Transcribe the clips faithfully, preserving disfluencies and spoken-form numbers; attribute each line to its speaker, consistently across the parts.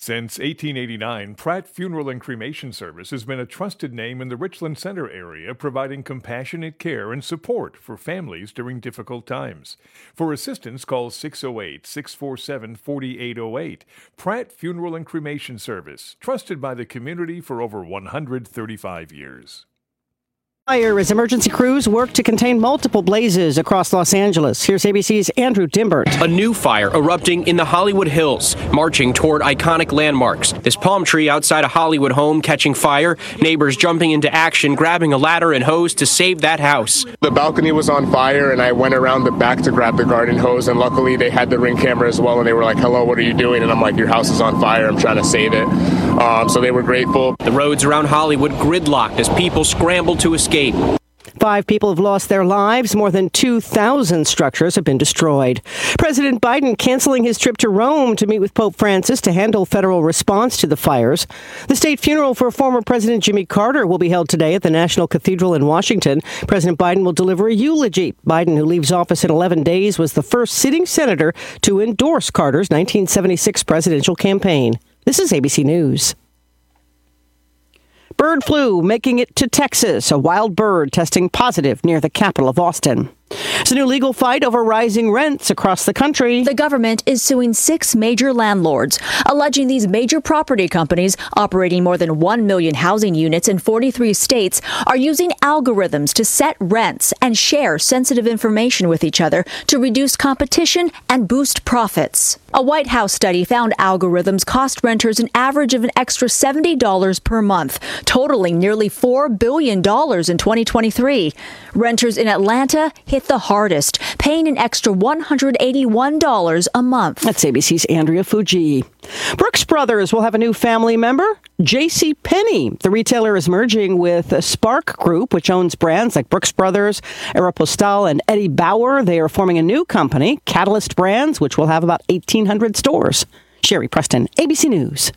Speaker 1: Since eighteen eighty-nine, Pratt Funeral and Cremation Service has been a trusted name in the Richland Center area, providing compassionate care and support for families during difficult times. For assistance, call six oh eight, six four seven, four eight oh eight. Pratt Funeral and Cremation Service, trusted by the community for over one hundred thirty-five years.
Speaker 2: Fire as emergency crews work to contain multiple blazes across Los Angeles. Here's A B C's Andrew Dimbert.
Speaker 3: A new fire erupting in the Hollywood Hills, marching toward iconic landmarks. This palm tree outside a Hollywood home catching fire, neighbors jumping into action, grabbing a ladder and hose to save that house.
Speaker 4: The balcony was on fire, and I went around the back to grab the garden hose, and luckily they had the Ring camera as well, and they were like, hello, what are you doing? And I'm like, your house is on fire, I'm trying to save it. Um, so they were grateful.
Speaker 3: The roads around Hollywood gridlocked as people scrambled to escape.
Speaker 2: Five people have lost their lives. More than two thousand structures have been destroyed. President Biden canceling his trip to Rome to meet with Pope Francis to handle federal response to the fires. The state funeral for former President Jimmy Carter will be held today at the National Cathedral in Washington. President Biden will deliver a eulogy. Biden, who leaves office in eleven days, was the first sitting senator to endorse Carter's nineteen seventy-six presidential campaign. This is A B C News. Bird flu making it to Texas. A wild bird testing positive near the capital of Austin. It's a new legal fight over rising rents across the country.
Speaker 5: The government is suing six major landlords, alleging these major property companies operating more than one million housing units in forty-three states are using algorithms to set rents and share sensitive information with each other to reduce competition and boost profits. A White House study found algorithms cost renters an average of an extra seventy dollars per month, totaling nearly four billion dollars in twenty twenty-three. Renters in Atlanta hit the hardest, paying an extra one hundred eighty-one dollars a month.
Speaker 2: That's A B C's Andrea Fuji. Brooks Brothers will have a new family member, JCPenney. The retailer is merging with a Spark Group, which owns brands like Brooks Brothers, Aeropostale, and Eddie Bauer. They are forming a new company, Catalyst Brands, which will have about eighteen hundred stores. Sherry Preston, A B C News.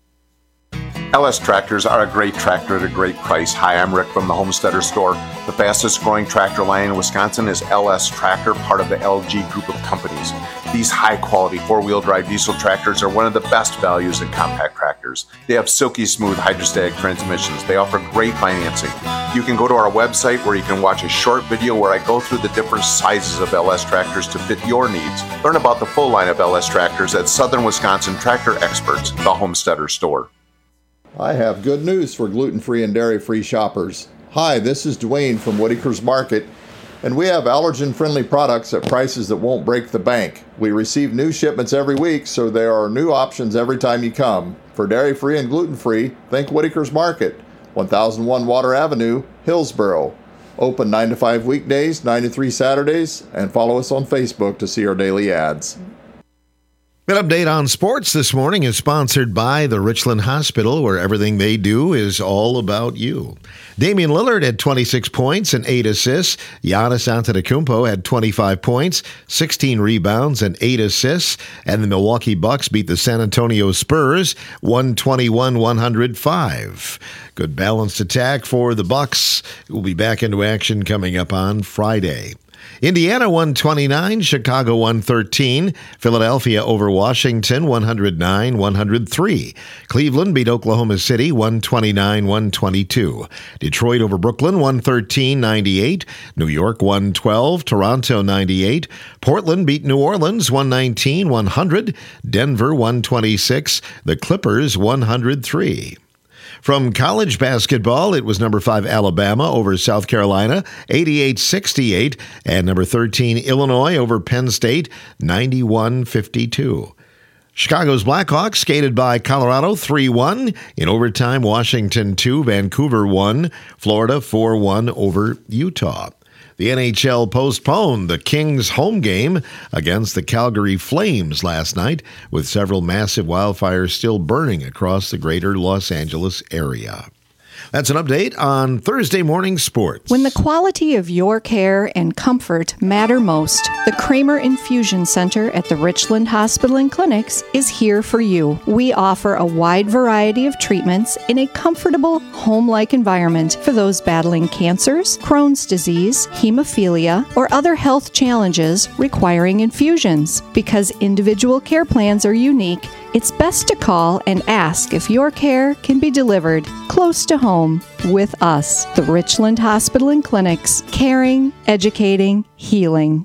Speaker 6: L S Tractors are a great tractor at a great price. Hi, I'm Rick from the Homesteader Store. The fastest growing tractor line in Wisconsin is L S Tractor, part of the L G group of companies. These high-quality four-wheel drive diesel tractors are one of the best values in compact tractors. They have silky smooth hydrostatic transmissions. They offer great financing. You can go to our website where you can watch a short video where I go through the different sizes of L S Tractors to fit your needs. Learn about the full line of L S Tractors at Southern Wisconsin Tractor Experts, the Homesteader Store.
Speaker 7: I have good news for gluten-free and dairy-free shoppers. Hi, this is Dwayne from Whitaker's Market, and we have allergen-friendly products at prices that won't break the bank. We receive new shipments every week, so there are new options every time you come. For dairy-free and gluten-free, think Whitaker's Market, one thousand one Water Avenue, Hillsboro. Open nine to five weekdays, nine to three Saturdays, and follow us on Facebook to see our daily ads.
Speaker 8: An update on sports this morning is sponsored by the Richland Hospital, where everything they do is all about you. Damian Lillard had twenty-six points and eight assists. Giannis Antetokounmpo had twenty-five points, sixteen rebounds, and eight assists. And the Milwaukee Bucks beat the San Antonio Spurs one twenty-one to one oh five. Good balanced attack for the Bucks. We'll be back into action coming up on Friday. Indiana one twenty-nine, Chicago one thirteen, Philadelphia over Washington one oh nine to one oh three. Cleveland beat Oklahoma City one twenty-nine to one twenty-two. Detroit over Brooklyn one thirteen to ninety-eight, New York one twelve, Toronto ninety-eight. Portland beat New Orleans one nineteen to one hundred, Denver one twenty-six, the Clippers one oh three. From college basketball, it was number five Alabama over South Carolina, eighty-eight sixty-eight, and number thirteen Illinois over Penn State, ninety-one fifty-two. Chicago's Blackhawks skated by Colorado three one. In overtime, Washington two, Vancouver one, Florida four one over Utah. The N H L postponed the Kings' home game against the Calgary Flames last night, with several massive wildfires still burning across the greater Los Angeles area. That's an update on Thursday morning sports.
Speaker 9: When the quality of your care and comfort matter most, the Kramer Infusion Center at the Richland Hospital and Clinics is here for you. We offer a wide variety of treatments in a comfortable, home-like environment for those battling cancers, Crohn's disease, hemophilia, or other health challenges requiring infusions. Because individual care plans are unique, it's best to call and ask if your care can be delivered close to home with us, the Richland Hospital and Clinics, caring, educating, healing.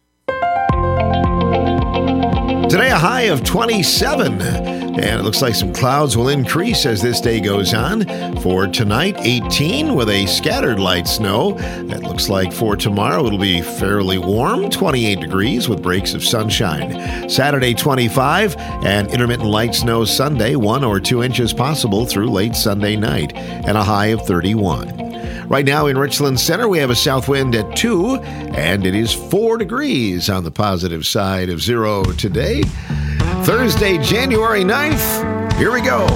Speaker 8: Today, a high of twenty-seven, and it looks like some clouds will increase as this day goes on. For tonight, eighteen with a scattered light snow. It looks like for tomorrow, it'll be fairly warm, twenty-eight degrees with breaks of sunshine. Saturday, twenty-five, and intermittent light snow Sunday, one or two inches possible through late Sunday night, and a high of thirty-one. Right now in Richland Center, we have a south wind at two, and it is four degrees on the positive side of zero today. Thursday, January ninth. Here we go.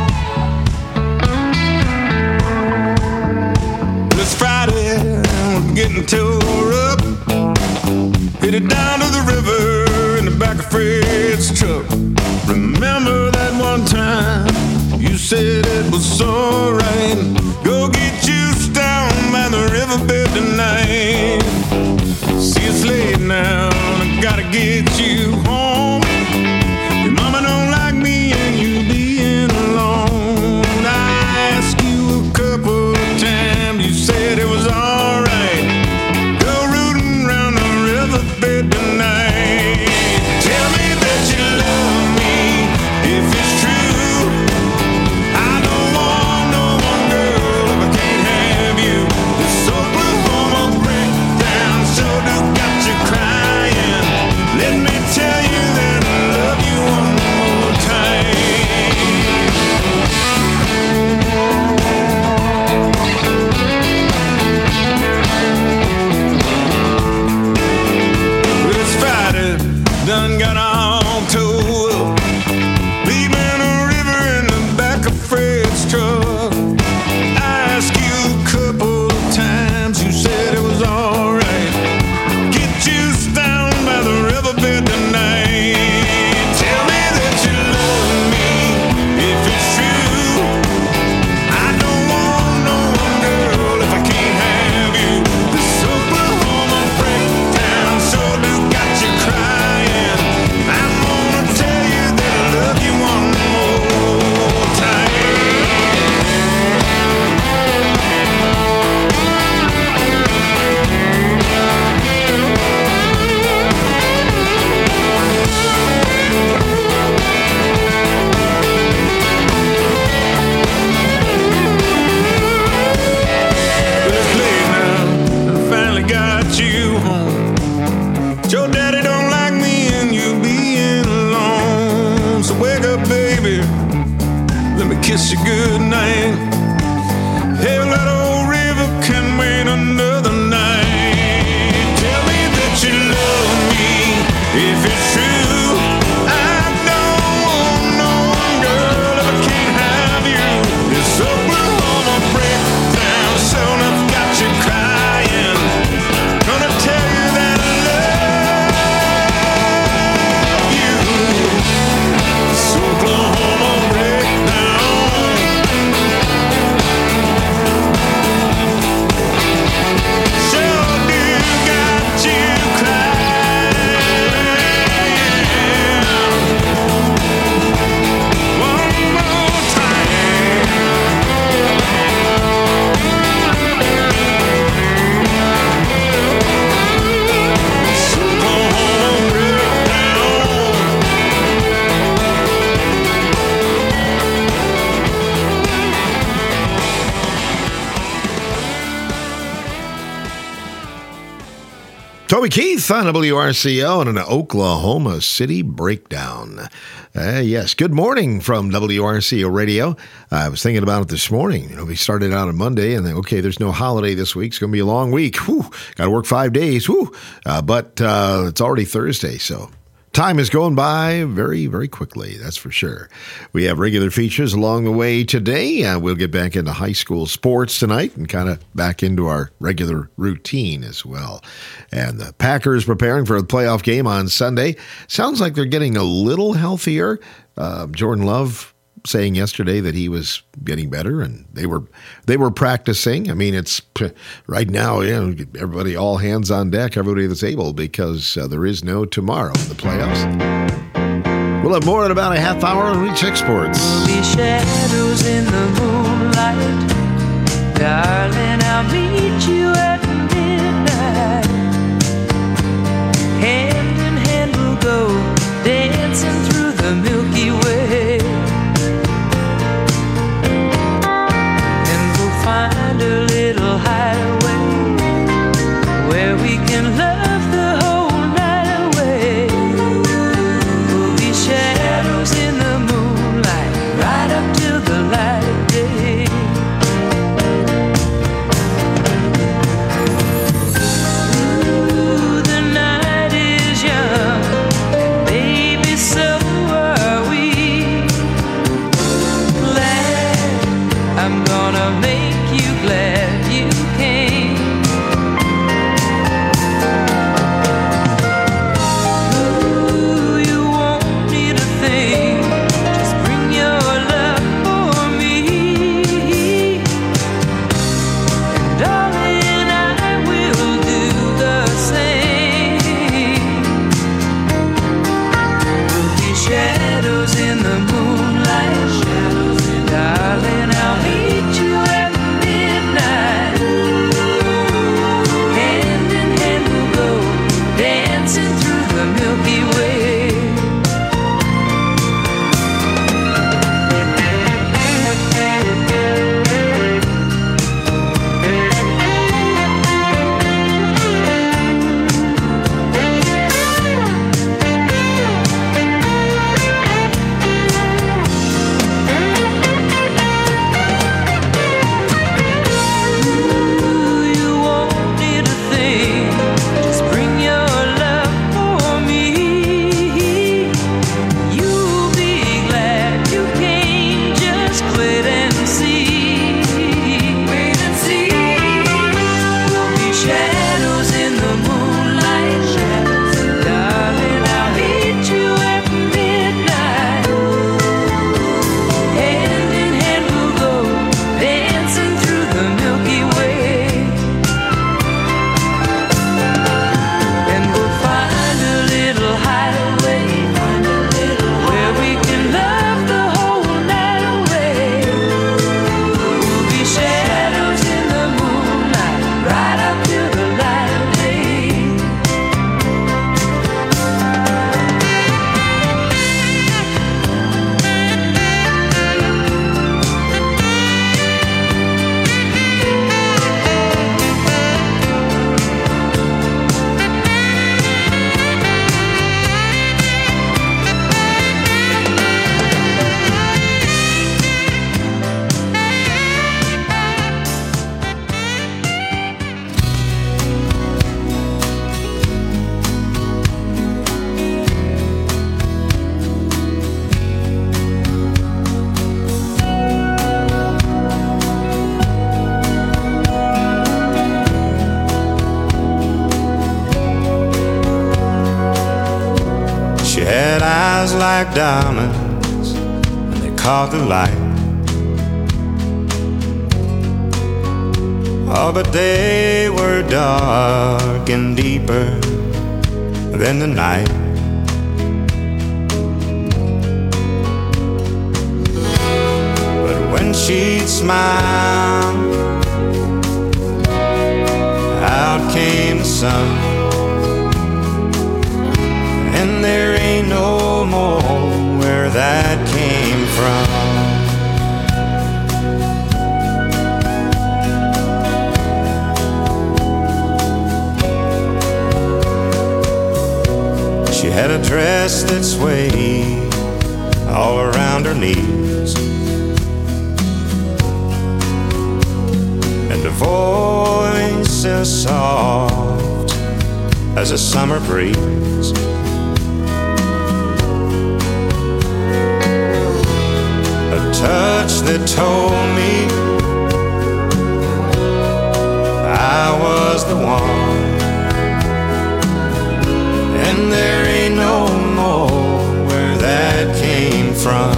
Speaker 10: It's Friday, we're getting tore up. Headed down to the river in the back of Fred's truck. Remember that one time you said it was alright. Go get you down by the riverbed tonight. See, it's late now, I gotta get you home. Your mama don't like me and you being alone. I asked you a couple of times, you said it was alright. Go rooting around the riverbed tonight. Tell me that you love me, if it's true. I don't want no one girl if I can't have you. This Oklahoma breakdown sure do got you crying. Let me tell you that I love you one more time. Well, it's Friday, done got all towed up, leaving a river in the back of Fred's truck. I asked you a couple of times, you said it was alright. Get you down by the riverbed tonight. Tell me that you love me, if it's true. I don't want no one girl if I can't have you. This Oklahoma breakdown sure do got you crying. I'm gonna tell you that I love you one more time. But it's late now, I finally got you home. Your daddy don't like me and you being alone. So wake up, baby, let me kiss you goodnight. Hell, that old river can wait another night. Tell me that you love me, if it's true. I don't want no one girl if I can't have you. This Oklahoma breakdown so enough got you crying. Gonna tell you that I love you. This Oklahoma breakdown sure do got you crying. One more time. This Oklahoma breakdown.
Speaker 8: Toby Keith on W R C O and an Oklahoma City breakdown. Uh, yes, good morning from W R C O Radio. I was thinking about it this morning. You know, we started out on Monday and then, okay, there's no holiday this week. It's going to be a long week. Got to work five days. Whew. Uh, but uh, it's already Thursday, so time is going by very, very quickly, that's for sure. We have regular features along the way today. Uh, we'll get back into high school sports tonight and kind of back into our regular routine as well. And the Packers preparing for a playoff game on Sunday. Sounds like they're getting a little healthier. Uh, Jordan Love saying yesterday that he was getting better and they were they were practicing. I mean, it's right now, you know, everybody, all hands on deck, everybody that's able, because uh, there is no tomorrow in the playoffs. We'll have more in about a half hour on Reach Exports.
Speaker 11: We'll be shadows in the moonlight. Darling, I'll meet you at midnight. Hand in hand we'll go, dancing through the Milky Way. And we'll find a little hideaway where we can love the whole night away. We'll be shadows in the moonlight, right up till the light of day. Ooh, the night is young, and baby, so are we. Glad, I'm gonna make you glad you came. Ooh, you won't need a thing, just bring your love for me. And darling, I will do the same. We'll be shadows in the moonlight. Shadows in darling, I'll meet you at midnight. Hand in hand we'll go, dancing through the Milky Way. Ooh, you won't need a thing, just bring your love for me. You'll be glad you came, just wait and see. Wait and see. We'll be shadows in the moonlight. Shadows, darling, I'll meet you at midnight. Hand in hand we'll go, dancing through the Milky Way. And we'll find a little hideaway, find a little where we can love the whole night away. We'll be shadows in the moonlight, right up till the light of day.
Speaker 10: She had eyes like diamonds, and they caught the light. Oh, but they were dark and deeper than the night. But when she'd smile, out came the sun. And there ain't no more where that came from. She had a dress that swayed all around her knees, and a voice as soft as a summer breeze. A touch that told me I was the one. And there ain't no more where that came from.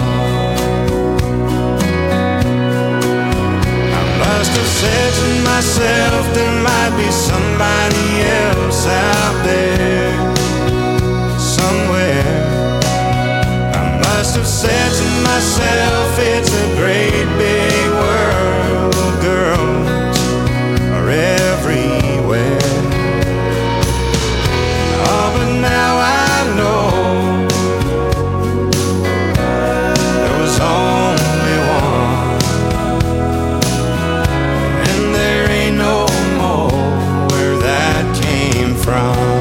Speaker 10: I must have said to myself there might be somebody else out there somewhere. myself, it's a great big world. Girls are everywhere. Oh, but now I know there was only one, and there ain't no more where that came from.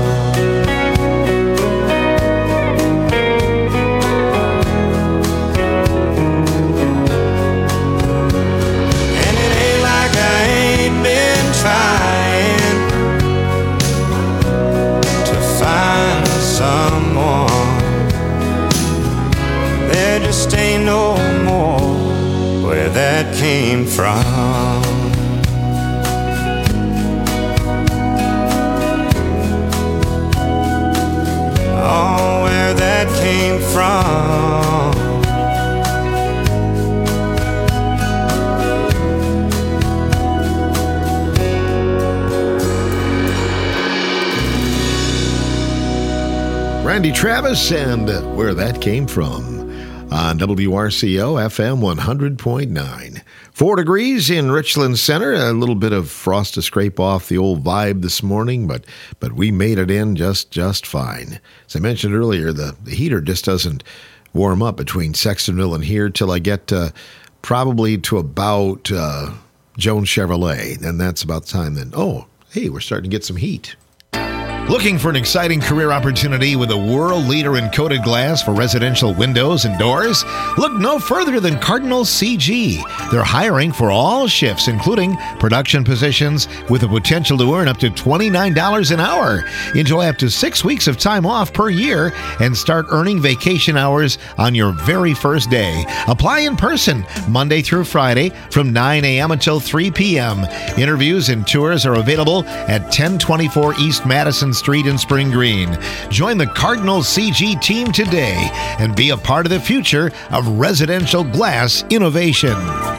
Speaker 10: Just ain't no more where that came from. Oh, where that came from.
Speaker 8: Randy Travis and Where That Came From on W R C O F M one hundred point nine. Four degrees in Richland Center. A little bit of frost to scrape off the old vibe this morning, but but we made it in just just fine. As I mentioned earlier, the, the heater just doesn't warm up between Sextonville and here till I get uh, probably to about uh, Jones Chevrolet. And that's about the time then, oh, hey, we're starting to get some heat. Looking for an exciting career opportunity with a world leader in coated glass for residential windows and doors? Look no further than Cardinal C G. They're hiring for all shifts, including production positions, with the potential to earn up to twenty-nine dollars an hour. Enjoy up to six weeks of time off per year and start earning vacation hours on your very first day. Apply in person Monday through Friday from nine a.m. until three p.m. Interviews and tours are available at ten twenty-four East Madison Street in Spring Green. Join the Cardinal C G team today and be a part of the future of residential glass innovation.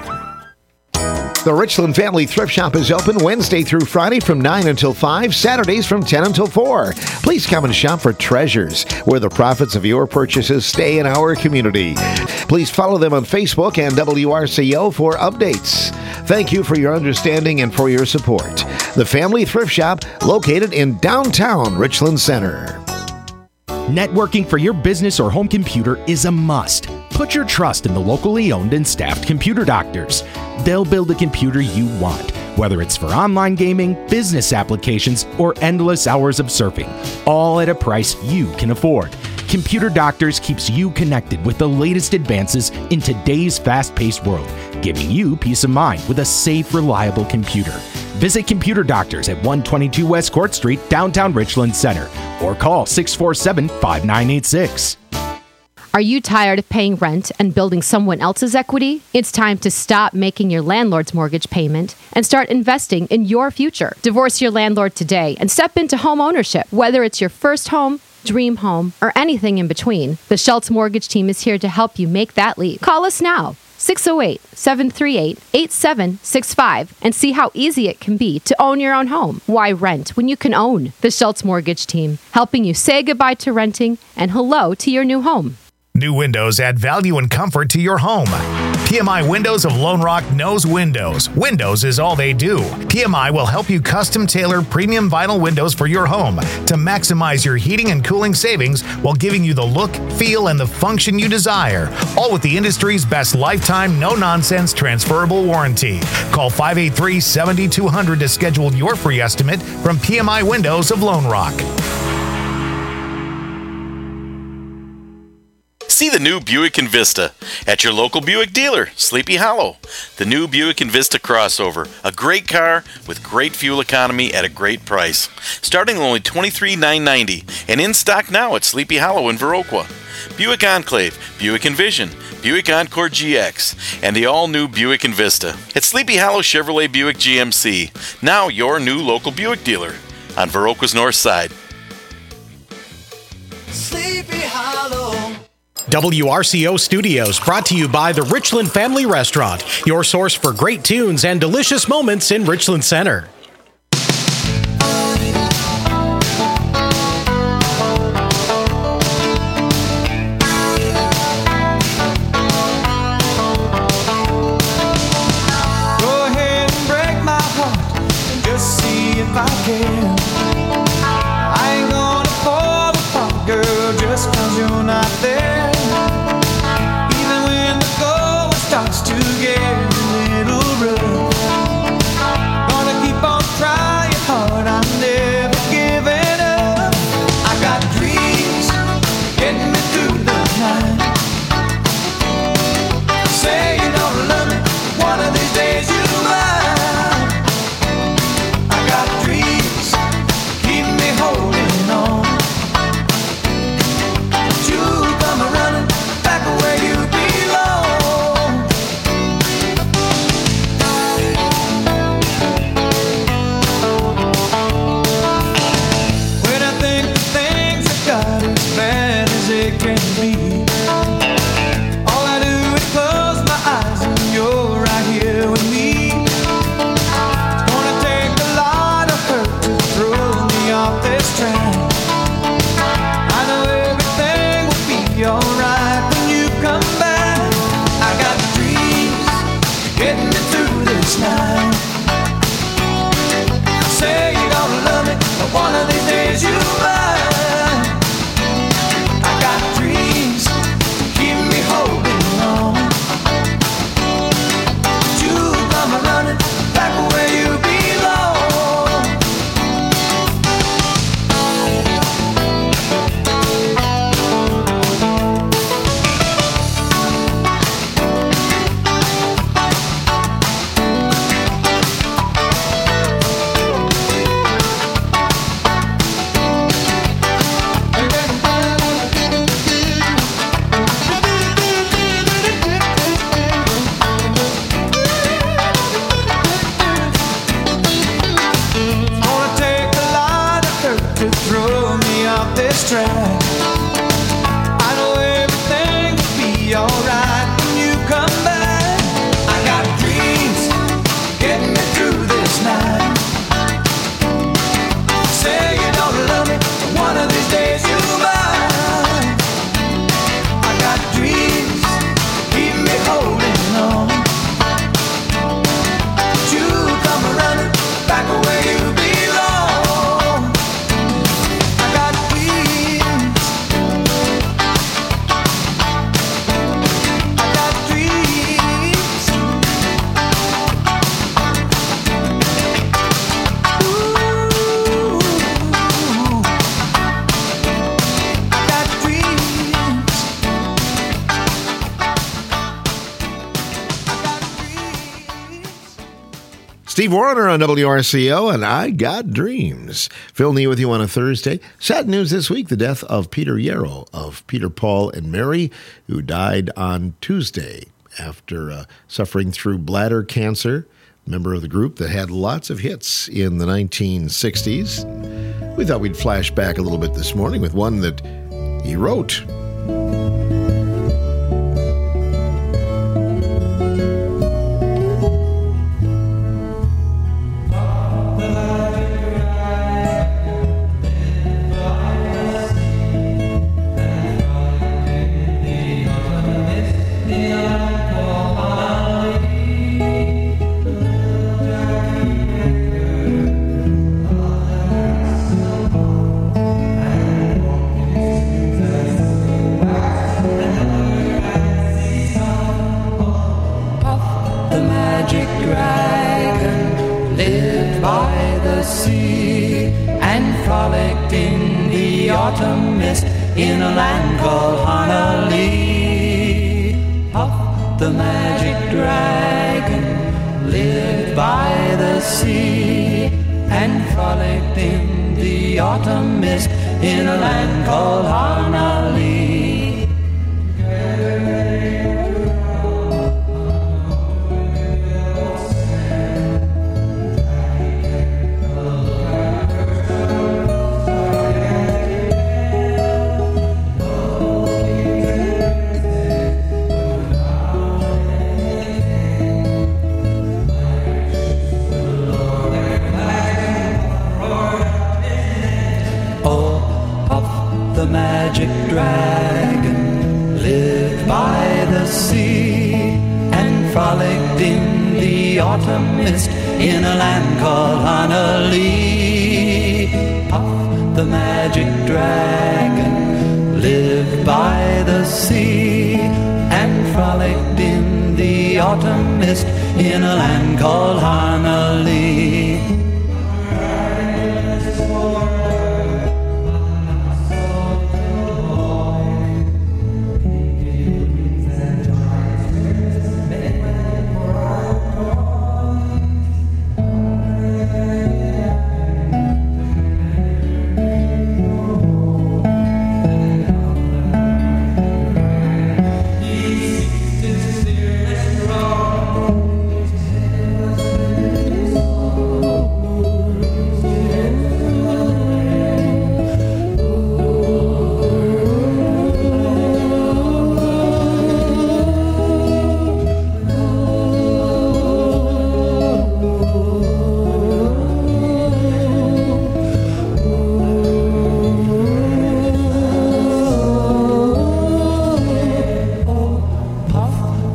Speaker 8: The Richland Family Thrift Shop is open Wednesday through Friday from nine until five, Saturdays from ten until four. Please come and shop for treasures, where the profits of your purchases stay in our community. Please follow them on Facebook and W R C O for updates. Thank you for your understanding and for your support. The Family Thrift Shop, located in downtown Richland Center.
Speaker 12: Networking for your business or home computer is a must. Put your trust in the locally owned and staffed Computer Doctors. They'll build the computer you want, whether it's for online gaming, business applications, or endless hours of surfing, all at a price you can afford. Computer Doctors keeps you connected with the latest advances in today's fast-paced world, giving you peace of mind with a safe, reliable computer. Visit Computer Doctors at one twenty-two West Court Street, downtown Richland Center, or call six four seven, five nine eight six.
Speaker 13: Are you tired of paying rent and building someone else's equity? It's time to stop making your landlord's mortgage payment and start investing in your future. Divorce your landlord today and step into home ownership. Whether it's your first home, dream home, or anything in between, the Schultz Mortgage Team is here to help you make that leap. Call us now, six oh eight, seven three eight, eight seven six five, and see how easy it can be to own your own home. Why rent when you can own? The Schultz Mortgage Team, helping you say goodbye to renting and hello to your new home.
Speaker 14: New windows add value and comfort to your home. P M I Windows of Lone Rock knows windows. Windows is all they do. P M I will help you custom tailor premium vinyl windows for your home to maximize your heating and cooling savings while giving you the look, feel, and the function you desire. All with the industry's best lifetime, no-nonsense transferable warranty. Call five eight three, seven two zero zero to schedule your free estimate from P M I Windows of Lone Rock.
Speaker 15: See the new Buick Envista at your local Buick dealer, Sleepy Hollow. The new Buick Envista crossover, a great car with great fuel economy at a great price. Starting at only twenty-three thousand nine hundred ninety dollars and in stock now at Sleepy Hollow in Viroqua. Buick Enclave, Buick Envision, Buick Encore G X, and the all-new Buick Envista. At Sleepy Hollow Chevrolet Buick G M C, now your new local Buick dealer on Viroqua's north side.
Speaker 10: Sleepy Hollow.
Speaker 16: W R C O Studios, brought to you by the Richland Family Restaurant, your source for great tunes and delicious moments in Richland Center.
Speaker 11: Say you don't love me, one of these days you'll mine. I got dreams, keep me holding on. But you come running back where you belong. When I think things have got as bad as it can be, all I do is close my eyes and you're right here with me. It's gonna take a lot of hurt to throw me off this track. I know everything will be alright when you come back. I got dreams getting me through this night. Say you don't love me, but one of these days you might. I got dreams, keep me holding on. You come running back where you belong. It's gonna take a lot of hurt to throw me off this track. I know everything will be alright when you come back. I got dreams getting me through this night. Say you don't love me, but one of these days you might. I got dreams, keep me holding on. You come running back where you belong. I got dreams. I got dreams. Ooh. I got dreams.
Speaker 8: Steve Warner on W R C O, and I Got Dreams. Phil Nee with you on a Thursday. Sad news this week, the death of Peter Yarrow of Peter, Paul, and Mary, who died on Tuesday after uh, suffering through bladder cancer. Member of the group that had lots of hits in the nineteen sixties. We thought we'd flash back a little bit this morning with one that he wrote.
Speaker 11: Autumn mist in a land called Honolulu. Puff the magic dragon lived by the sea and frolicked in the autumn mist in a land called Honolulu. Magic dragon lived by the sea and frolicked in the autumn mist in a land called Honolulu. Puff the magic dragon lived by the sea and frolicked in the autumn mist in a land called Honolulu.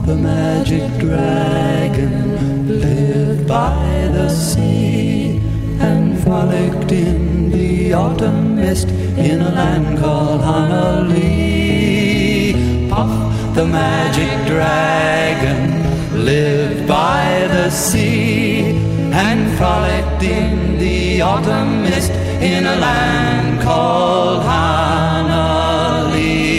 Speaker 11: the magic dragon lived by the sea and frolicked in the autumn mist in a land called Honolulu. Puff, the magic dragon lived by the sea and frolicked in the autumn mist in a land called Honolulu.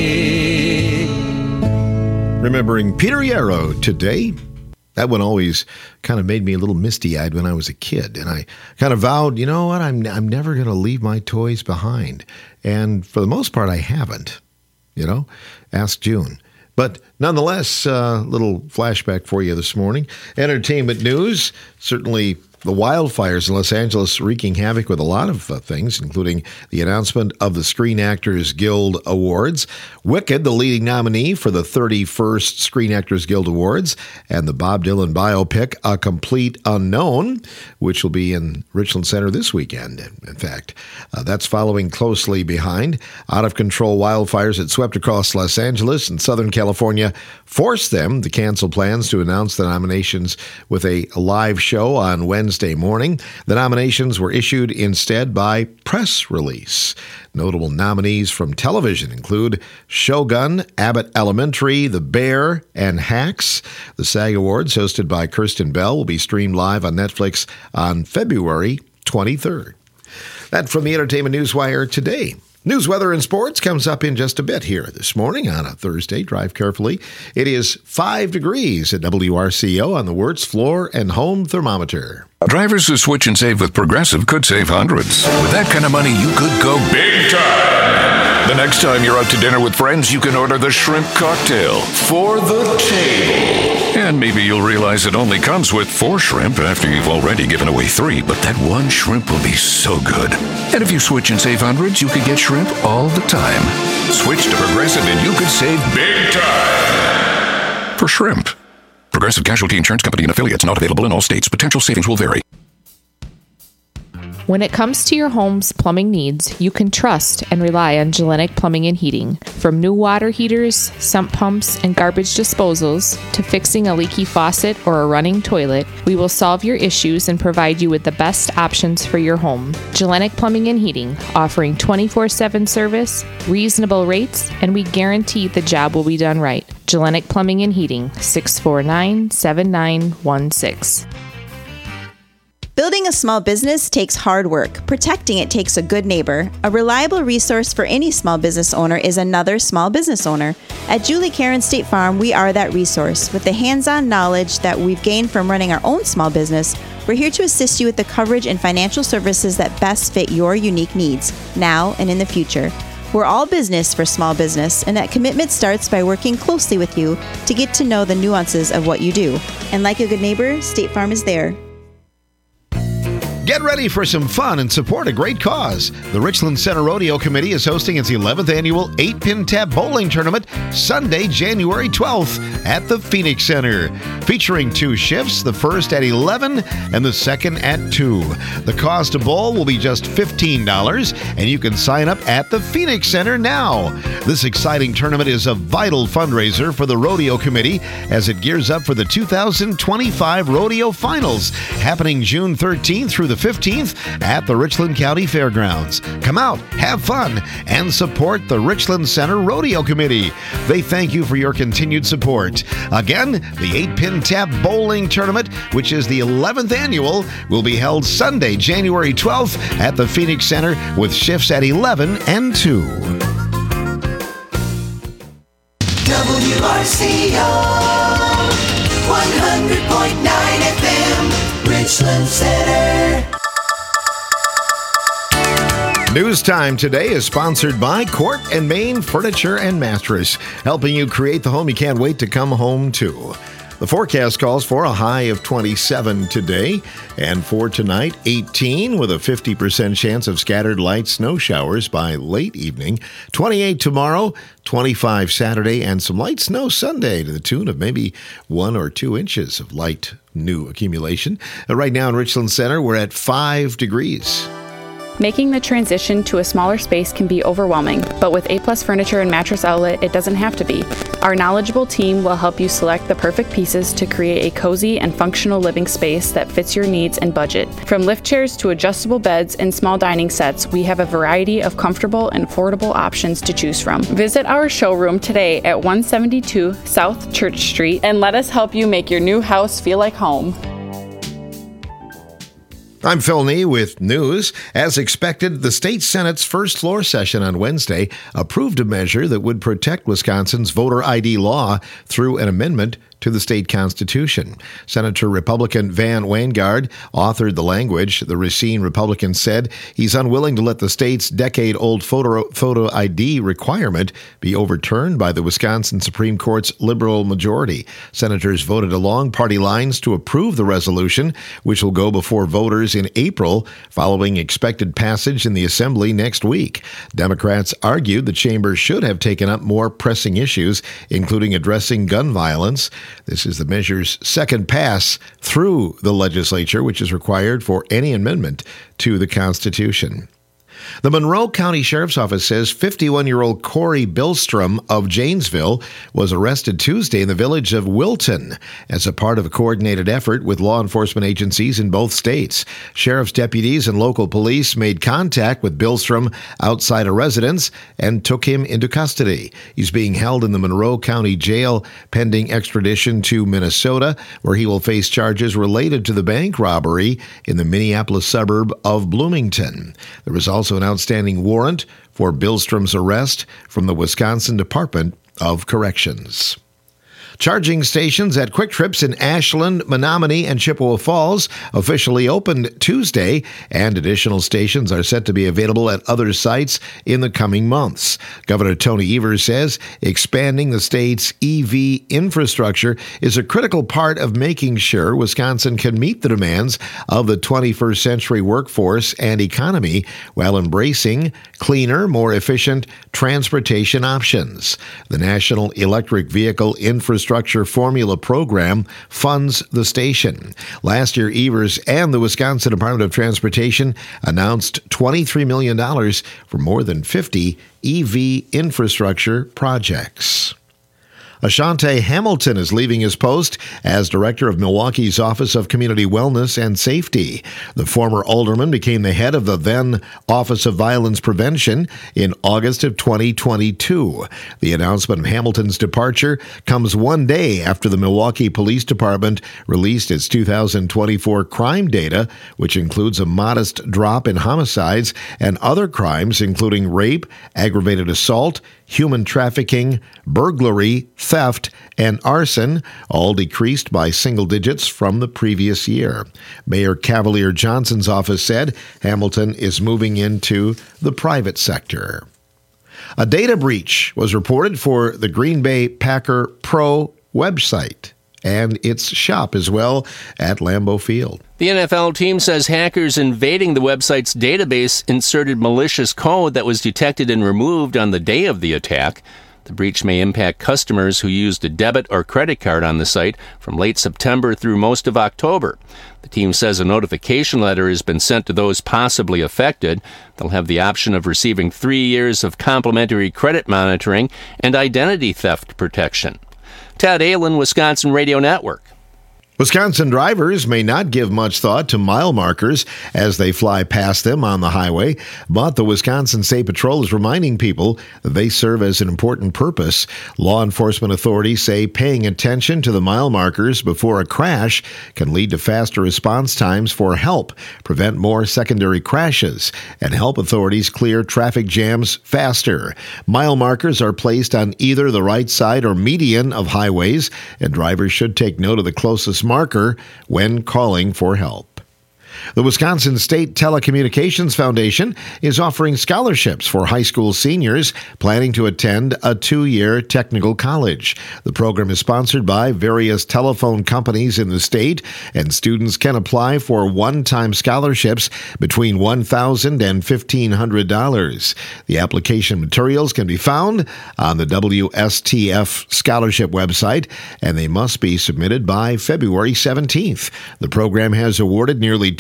Speaker 8: Remembering Peter Yarrow today. That one always kind of made me a little misty-eyed when I was a kid. And I kind of vowed, you know what, I'm I'm never going to leave my toys behind. And for the most part, I haven't. You know, ask June. But nonetheless, a uh, little flashback for you this morning. Entertainment news, certainly the wildfires in Los Angeles wreaking havoc with a lot of uh, things, including the announcement of the Screen Actors Guild Awards, Wicked, the leading nominee for the thirty-first Screen Actors Guild Awards, and the Bob Dylan biopic, A Complete Unknown, which will be in Richland Center this weekend, in fact. Uh, that's following closely behind. Out-of-control wildfires that swept across Los Angeles and Southern California forced them to cancel plans to announce the nominations with a live show on Wednesday morning. The nominations were issued instead by press release. Notable nominees from television include Shogun, Abbott Elementary, The Bear, and Hacks. The SAG Awards, hosted by Kirsten Bell, will be streamed live on Netflix on February twenty-third. That from the Entertainment Newswire today. News, weather, and sports comes up in just a bit here this morning on a Thursday. Drive carefully. It is five degrees at W R C O on the Wirtz Floor and Home Thermometer.
Speaker 17: Drivers who switch and save with Progressive could save hundreds. With that kind of money, you could go big time. The next time you're out to dinner with friends, you can order the shrimp cocktail for the table. And maybe you'll realize it only comes with four shrimp after you've already given away three, but that one shrimp will be so good. And if you switch and save hundreds, you could get shrimp all the time. Switch to Progressive and you could save big time for shrimp. Progressive Casualty Insurance Company and affiliates, not available in all states. Potential savings will vary.
Speaker 18: When it comes to your home's plumbing needs, you can trust and rely on Gellenic Plumbing and Heating. From new water heaters, sump pumps, and garbage disposals, to fixing a leaky faucet or a running toilet, we will solve your issues and provide you with the best options for your home. Gellenic Plumbing and Heating, offering twenty-four seven service, reasonable rates, and we guarantee the job will be done right. Gellenic Plumbing and Heating, six four nine, seven nine one six.
Speaker 19: Building a small business takes hard work. Protecting it takes a good neighbor. A reliable resource for any small business owner is another small business owner. At Julie Karen State Farm, we are that resource. With the hands-on knowledge that we've gained from running our own small business, we're here to assist you with the coverage and financial services that best fit your unique needs, now and in the future. We're all business for small business, and that commitment starts by working closely with you to get to know the nuances of what you do. And like a good neighbor, State Farm is there.
Speaker 8: Get ready for some fun and support a great cause. The Richland Center Rodeo Committee is hosting its eleventh annual eight pin Tap Bowling Tournament Sunday, January twelfth at the Phoenix Center. Featuring two shifts, the first at eleven and the second at two. The cost to bowl will be just fifteen dollars, and you can sign up at the Phoenix Center now. This exciting tournament is a vital fundraiser for the Rodeo Committee as it gears up for the two thousand twenty-five Rodeo Finals, happening June thirteenth through the fifteenth at the Richland County Fairgrounds. Come out, have fun, and support the Richland Center Rodeo Committee. They thank you for your continued support. Again, the eight pin Tap Bowling Tournament, which is the eleventh annual, will be held Sunday, January twelfth at the Phoenix Center with shifts at eleven and two.
Speaker 11: W R C O one hundred point nine F M Richland Center.
Speaker 8: News Time today is sponsored by Court and Main Furniture and Mattress, helping you create the home you can't wait to come home to. The forecast calls for a high of twenty-seven today, and for tonight, eighteen, with a fifty percent chance of scattered light snow showers by late evening. twenty-eight tomorrow, twenty-five Saturday, and some light snow Sunday to the tune of maybe one or two inches of light new accumulation. Right now in Richland Center, we're at five degrees.
Speaker 20: Making the transition to a smaller space can be overwhelming, but with A-Plus Furniture and Mattress Outlet, it doesn't have to be. Our knowledgeable team will help you select the perfect pieces to create a cozy and functional living space that fits your needs and budget. From lift chairs to adjustable beds and small dining sets, we have a variety of comfortable and affordable options to choose from. Visit our showroom today at one seventy-two South Church Street and let us help you make your new house feel like home.
Speaker 8: I'm Phil Nee with news. As expected, the state Senate's first floor session on Wednesday approved a measure that would protect Wisconsin's voter I D law through an amendment to the state constitution. Senator Republican Van Wanggaard authored the language. The Racine Republican said he's unwilling to let the state's decade-old photo, photo I D requirement be overturned by the Wisconsin Supreme Court's liberal majority. Senators voted along party lines to approve the resolution, which will go before voters in April, following expected passage in the Assembly next week. Democrats argued the chamber should have taken up more pressing issues, including addressing gun violence. This is the measure's second pass through the legislature, which is required for any amendment to the Constitution. The Monroe County Sheriff's Office says fifty-one-year-old Corey Billstrom of Janesville was arrested Tuesday in the village of Wilton as a part of a coordinated effort with law enforcement agencies in both states. Sheriff's deputies and local police made contact with Billstrom outside a residence and took him into custody. He's being held in the Monroe County Jail pending extradition to Minnesota, where he will face charges related to the bank robbery in the Minneapolis suburb of Bloomington. There was also an outstanding warrant for Billstrom's arrest from the Wisconsin Department of Corrections. Charging stations at Quick Trips in Ashland, Menominee, and Chippewa Falls officially opened Tuesday, and additional stations are set to be available at other sites in the coming months. Governor Tony Evers says expanding the state's E V infrastructure is a critical part of making sure Wisconsin can meet the demands of the twenty-first century workforce and economy while embracing cleaner, more efficient transportation options. The National Electric Vehicle Infrastructure Infrastructure Formula Program funds the station. Last year, Evers and the Wisconsin Department of Transportation announced twenty-three million dollars for more than fifty E V infrastructure projects. Ashante Hamilton is leaving his post as director of Milwaukee's Office of Community Wellness and Safety. The former alderman became the head of the then Office of Violence Prevention in August of twenty twenty-two. The announcement of Hamilton's departure comes one day after the Milwaukee Police Department released its two thousand twenty-four crime data, which includes a modest drop in homicides and other crimes, including rape, aggravated assault, human trafficking, burglary, theft, and arson, all decreased by single digits from the previous year. Mayor Cavalier Johnson's office said Hamilton is moving into the private sector. A data breach was reported for the Green Bay Packer Pro website and its shop as well at Lambeau Field.
Speaker 3: The N F L team says hackers invading the website's database inserted malicious code that was detected and removed on the day of the attack. The breach may impact customers who used a debit or credit card on the site from late September through most of October. The team says a notification letter has been sent to those possibly affected. They'll have the option of receiving three years of complimentary credit monitoring and identity theft protection. Ted Allen, Wisconsin Radio Network.
Speaker 8: Wisconsin drivers may not give much thought to mile markers as they fly past them on the highway, but the Wisconsin State Patrol is reminding people that they serve as an important purpose. Law enforcement authorities say paying attention to the mile markers before a crash can lead to faster response times for help, prevent more secondary crashes, and help authorities clear traffic jams faster. Mile markers are placed on either the right side or median of highways, and drivers should take note of the closest marker when calling for help. The Wisconsin State Telecommunications Foundation is offering scholarships for high school seniors planning to attend a two-year technical college. The program is sponsored by various telephone companies in the state, and students can apply for one-time scholarships between one thousand dollars and fifteen hundred dollars. The application materials can be found on the W S T F scholarship website, and they must be submitted by February seventeenth. The program has awarded nearly two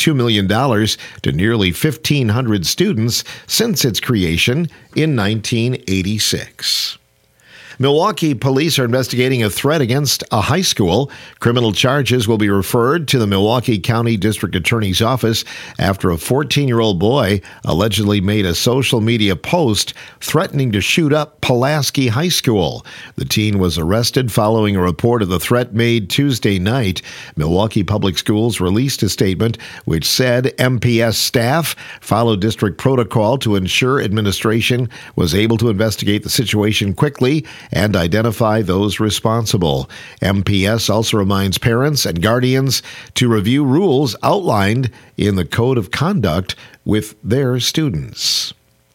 Speaker 8: two million dollars to nearly fifteen hundred students since its creation in nineteen eighty-six. Milwaukee police are investigating a threat against a high school. Criminal charges will be referred to the Milwaukee County District Attorney's Office after a fourteen-year-old boy allegedly made a social media post threatening to shoot up Pulaski High School. The teen was arrested following a report of the threat made Tuesday night. Milwaukee Public Schools released a statement which said M P S staff followed district protocol to ensure administration was able to investigate the situation quickly and identify those responsible. M P S also reminds parents and guardians to review rules outlined in the Code of Conduct with their students.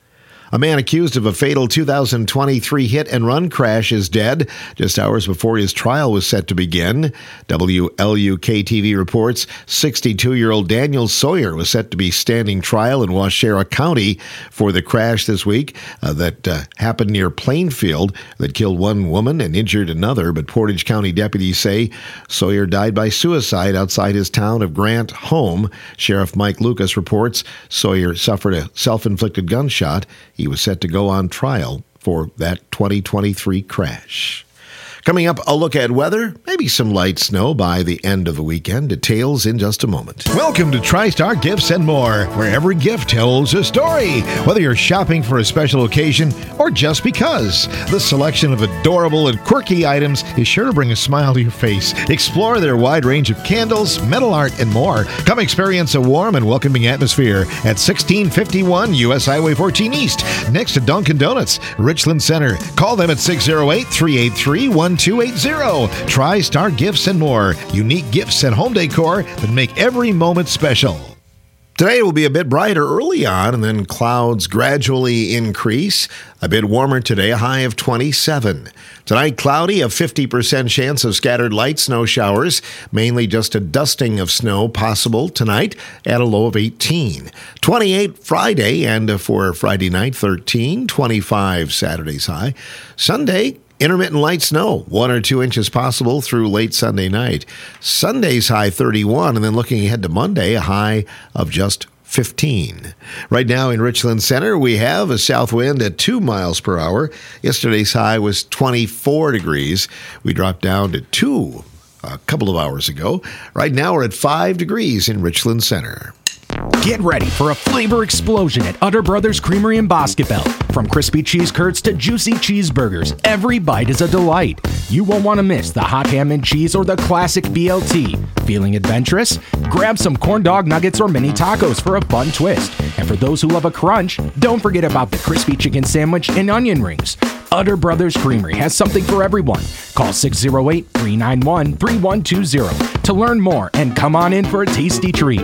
Speaker 8: A man accused of a fatal two thousand twenty-three hit-and-run crash is dead just hours before his trial was set to begin. W L U K T V reports sixty-two-year-old Daniel Sawyer was set to be standing trial in Waushara County for the crash this week uh, that uh, happened near Plainfield that killed one woman and injured another. But Portage County deputies say Sawyer died by suicide outside his town of Grant home. Sheriff Mike Lucas reports Sawyer suffered a self-inflicted gunshot. He was set to go on trial for that twenty twenty-three crash. Coming up, a look at weather, maybe some light snow by the end of the weekend. Details in just a moment. Welcome to TriStar Gifts and More, where every gift tells a story. Whether you're shopping for a special occasion or just because, the selection of adorable and quirky items is sure to bring a smile to your face. Explore their wide range of candles, metal art, and more. Come experience a warm and welcoming atmosphere at sixteen fifty-one U S Highway fourteen East, next to Dunkin' Donuts, Richland Center. Call them at six oh eight, three eight three, one two eight zero. TriStar Gifts and More. Unique gifts and home decor that make every moment special. Today will be a bit brighter early on, and then clouds gradually increase. A bit warmer today, a high of twenty-seven. Tonight, cloudy, a fifty percent chance of scattered light snow showers, mainly just a dusting of snow possible tonight at a low of eighteen. twenty-eight Friday, and for Friday night, thirteen. twenty-five Saturday's high. Sunday, intermittent light snow, one or two inches possible through late Sunday night. Sunday's high thirty-one, and then looking ahead to Monday, a high of just fifteen. Right now in Richland Center, we have a south wind at two miles per hour. Yesterday's high was twenty-four degrees. We dropped down to two a couple of hours ago. Right now we're at five degrees in Richland Center.
Speaker 12: Get ready for a flavor explosion at Utter Brothers Creamery in Boscobel. From crispy cheese curds to juicy cheeseburgers, every bite is a delight. You won't want to miss the hot ham and cheese or the classic B L T. Feeling adventurous? Grab some corn dog nuggets or mini tacos for a fun twist. And for those who love a crunch, don't forget about the crispy chicken sandwich and onion rings. Utter Brothers Creamery has something for everyone. Call six oh eight, three nine one, three one two zero to learn more and come on in for a tasty treat.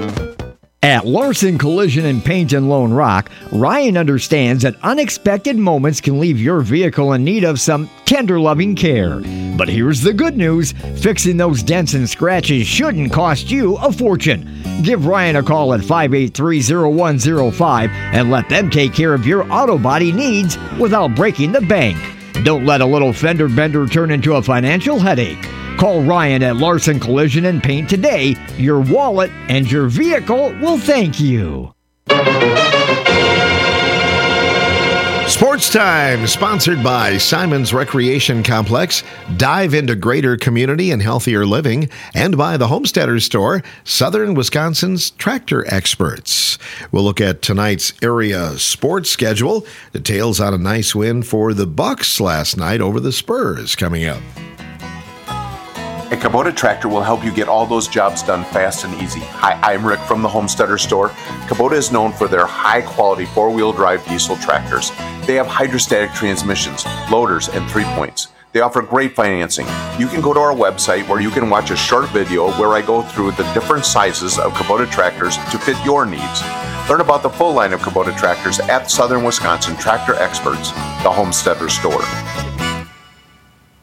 Speaker 21: At Larson Collision and Paint in Lone Rock, Ryan understands that unexpected moments can leave your vehicle in need of some tender loving care. But here's the good news, fixing those dents and scratches shouldn't cost you a fortune. Give Ryan a call at five eight three, oh one oh five and let them take care of your auto body needs without breaking the bank. Don't let a little fender bender turn into a financial headache. Call Ryan at Larson Collision and Paint today. Your wallet and your vehicle will thank you.
Speaker 8: Sports Time, sponsored by Simon's Recreation Complex. Dive into greater community and healthier living. And by the Homesteaders Store, Southern Wisconsin's tractor experts. We'll look at tonight's area sports schedule. Details on a nice win for the Bucks last night over the Spurs coming up.
Speaker 6: A Kubota tractor will help you get all those jobs done fast and easy. Hi, I'm Rick from the Homesteader Store. Kubota is known for their high-quality four-wheel drive diesel tractors. They have hydrostatic transmissions, loaders, and three-points. They offer great financing. You can go to our website where you can watch a short video where I go through the different sizes of Kubota tractors to fit your needs. Learn about the full line of Kubota tractors at Southern Wisconsin Tractor Experts, the Homesteader Store.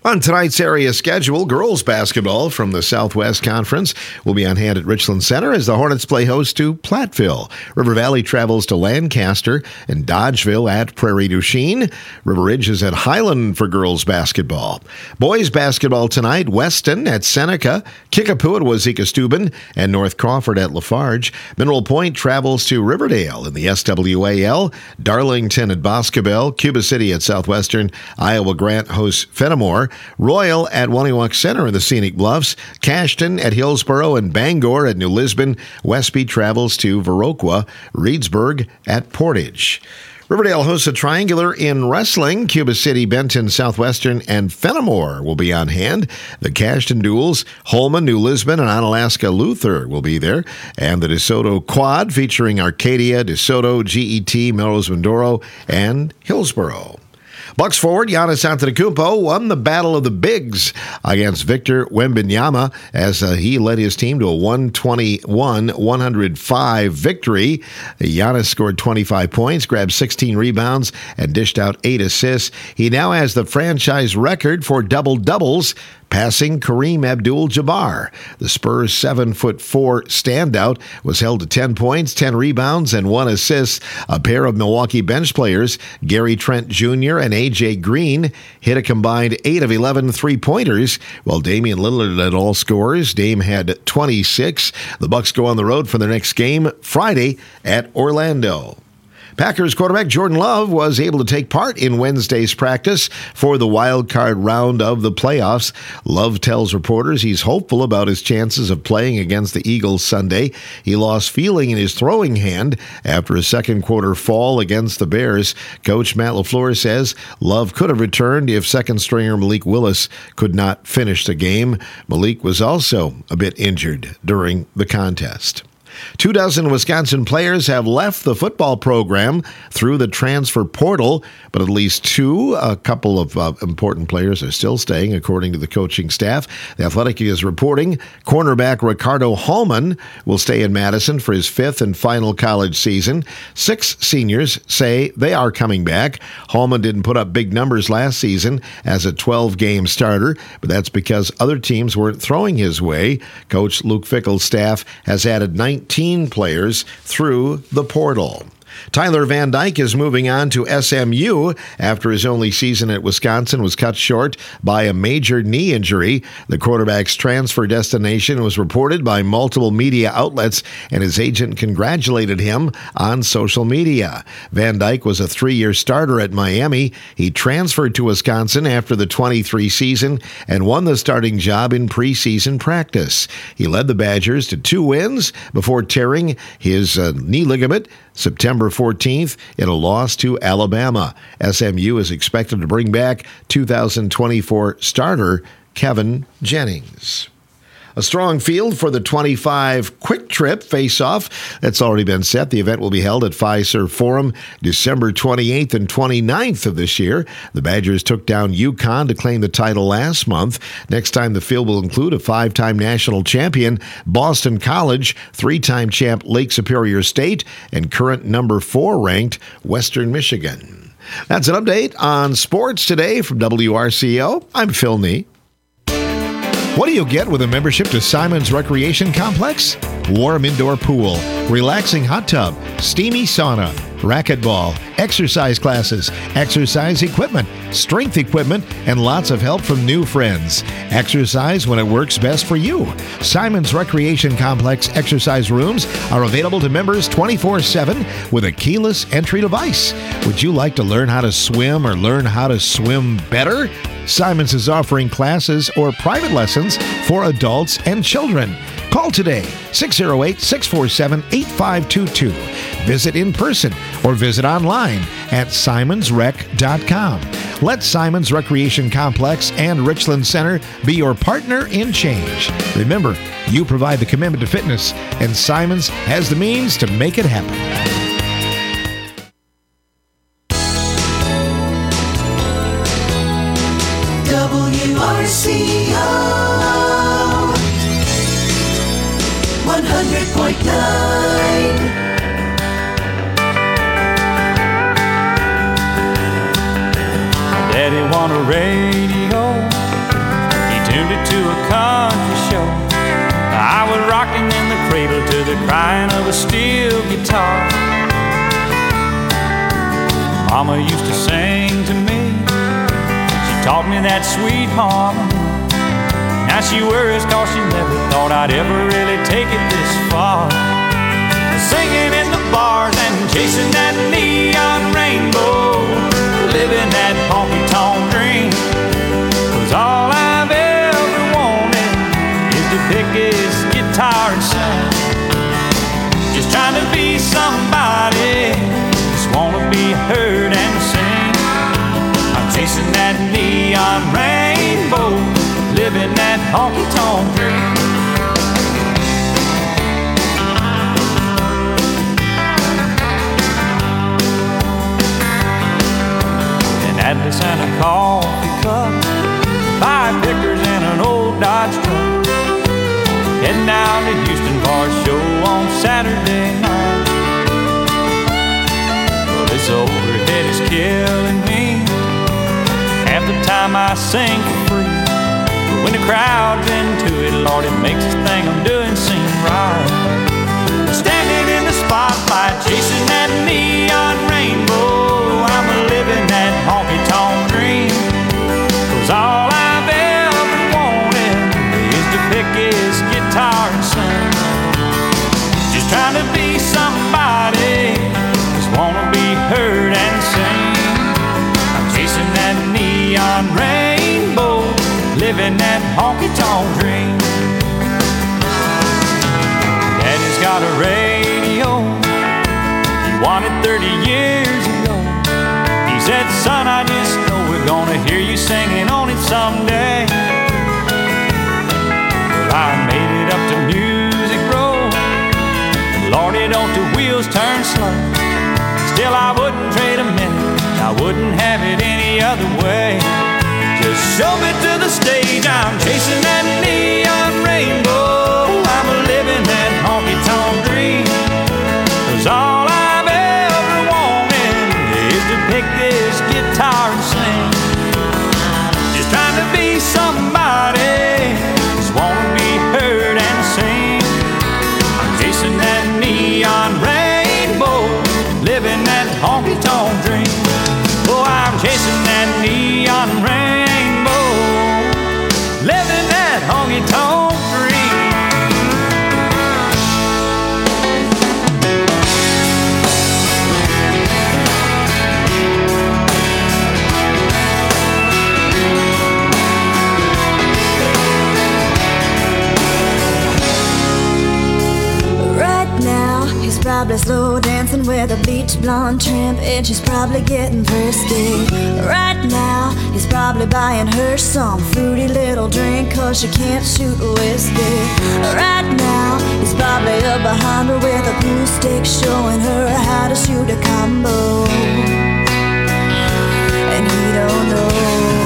Speaker 8: On tonight's area schedule, girls basketball from the Southwest Conference will be on hand at Richland Center as the Hornets play host to Platteville. River Valley travels to Lancaster and Dodgeville at Prairie du Chien. River Ridge is at Highland for girls basketball. Boys basketball tonight, Weston at Seneca, Kickapoo at Wazeeka Steuben, and North Crawford at Lafarge. Mineral Point travels to Riverdale in the S W A L, Darlington at Boscobel, Cuba City at Southwestern, Iowa Grant hosts Fenimore, Royal at Waniwak Center in the Scenic Bluffs, Cashton at Hillsboro, and Bangor at New Lisbon. Westby travels to Viroqua, Reedsburg at Portage. Riverdale hosts a triangular in wrestling. Cuba City, Benton, Southwestern, and Fenimore will be on hand. The Cashton Duels, Holman, New Lisbon, and Onalaska Luther will be there. And the DeSoto Quad featuring Arcadia, DeSoto, G E T, Melrose Mindoro, and Hillsboro. Bucks forward Giannis Antetokounmpo won the Battle of the Bigs against Victor Wembanyama as uh, he led his team to a one twenty-one to one oh five victory. Giannis scored twenty-five points, grabbed sixteen rebounds, and dished out eight assists. He now has the franchise record for double-doubles, passing Kareem Abdul-Jabbar. The Spurs' seven foot four standout was held to ten points, ten rebounds, and one assist. A pair of Milwaukee bench players, Gary Trent Junior and A J Green, hit a combined eight of eleven three-pointers, while Damian Lillard led all scorers. Dame had twenty-six. The Bucks go on the road for their next game Friday at Orlando. Packers quarterback Jordan Love was able to take part in Wednesday's practice for the wild card round of the playoffs. Love tells reporters he's hopeful about his chances of playing against the Eagles Sunday. He lost feeling in his throwing hand after a second quarter fall against the Bears. Coach Matt LaFleur says Love could have returned if second stringer Malik Willis could not finish the game. Malik was also a bit injured during the contest. Two dozen Wisconsin players have left the football program through the transfer portal, but at least two, a couple of uh, important players are still staying, according to the coaching staff. The Athletic is reporting cornerback Ricardo Hallman will stay in Madison for his fifth and final college season. Six seniors say they are coming back. Hallman didn't put up big numbers last season as a twelve-game starter, but that's because other teams weren't throwing his way. Coach Luke Fickell's staff has added nineteen players through the portal. Tyler Van Dyke is moving on to S M U after his only season at Wisconsin was cut short by a major knee injury. The quarterback's transfer destination was reported by multiple media outlets, and his agent congratulated him on social media. Van Dyke was a three-year starter at Miami. He transferred to Wisconsin after the twenty-three season and won the starting job in preseason practice. He led the Badgers to two wins before tearing his uh, knee ligament September fourteenth in a loss to Alabama. S M U is expected to bring back two thousand twenty-four starter Kevin Jennings. A strong field for the twenty-five Quick Trip Face-Off. That's already been set. The event will be held at Fiserv Forum December twenty-eighth and twenty-ninth of this year. The Badgers took down UConn to claim the title last month. Next time, the field will include a five-time national champion, Boston College, three-time champ Lake Superior State, and current number four ranked Western Michigan. That's an update on sports today from W R C O. I'm Phil Nee. What do you get with a membership to Simon's Recreation Complex? Warm indoor pool, relaxing hot tub, steamy sauna, racquetball, exercise classes, exercise equipment, strength equipment, and lots of help from new friends. Exercise when it works best for you. Simon's Recreation Complex exercise rooms are available to members twenty-four seven with a keyless entry device. Would you like to learn how to swim or learn how to swim better? Simon's is offering classes or private lessons for adults and children. Call today, six oh eight, six four seven, eight five two two. Visit in person or visit online at simons rec dot com. Let Simon's Recreation Complex and Richland Center be your partner in change. Remember, you provide the commitment to fitness, and Simon's has the means to make it happen.
Speaker 11: W R C O one hundred point nine.
Speaker 1: Daddy want a radio
Speaker 11: tuned it to a country show. I was rocking in the cradle to the crying of a steel guitar. Mama used to sing to me. She taught me that sweet harmony. Now she worries cause she never thought I'd ever really take it this far. Singing in the bars and chasing that neon rainbow, living that honky-tonk dream. Cause all I've ever wanted is to pick his guitar and sing. Just trying to be somebody, just wanna be heard and sing. I'm chasing that neon rainbow, living that honky-tonk dream. Atlas and a coffee cup, five pickers and an old Dodge truck. Heading down to Houston for a show on Saturday night. Well, this overhead is killing me. Half the time I sing for free, but when the crowd's into it, Lord, it makes this thing I'm doing seem right. Standing in the spotlight, chasing that neon rainbow, I'm living that honky-tonk dream. Cause all I've ever wanted is to pick his guitar and sing. Just trying to be somebody, just wanna be heard and sing. I'm chasing that neon rainbow, living that honky-tonk dream. Daddy's got a radio, he won it thirty years ago. He said, son, I just know we're gonna hear you singing on it someday. Well, I made it up to Music Row. Lordy, don't the wheels turn slow. Still, I wouldn't trade a minute, I wouldn't have it any other way. Just show me to the stage, I'm chasing that neon rainbow. I'm living that honky-tonk dream. Cause all I've ever wanted is to pick this guitar and sing. Just trying to be somebody, just wanna be heard and sing. I'm chasing that neon rainbow, living that honky-tonk dream. Oh, I'm chasing that neon rainbow, living that honky-tonk dream.
Speaker 1: Probably slow dancing with a bleach blonde tramp, and she's probably getting thirsty. Right now, he's probably buying her some fruity little drink, cause she can't shoot whiskey. Right now, he's probably up behind her with a glue stick, showing her how to shoot a combo. And he don't know.